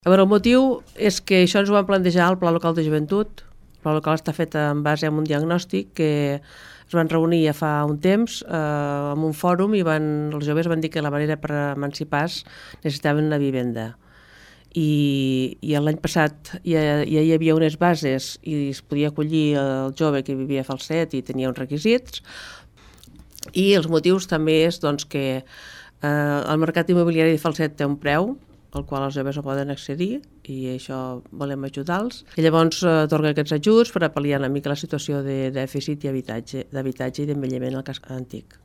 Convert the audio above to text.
A veure, el motiu és que això ens ho van plantejar al Pla Local de Joventut. El Pla Local està fet en base a un diagnòstic que es van reunir ja fa un temps en un fòrum i els joves van dir que la manera per emancipar-se necessitaven una vivenda. I l'any passat ja hi havia unes bases i es podia acollir el jove que vivia a Falset i tenia uns requisits. I els motius també és doncs, que el mercat immobiliari de Falset té un preu al qual els joves no poden accedir i això volem ajudar-los. I llavors atorga aquests ajuts per a pal·liar una mica la situació de dèficit d'habitatge i d'envelliment al casc antic.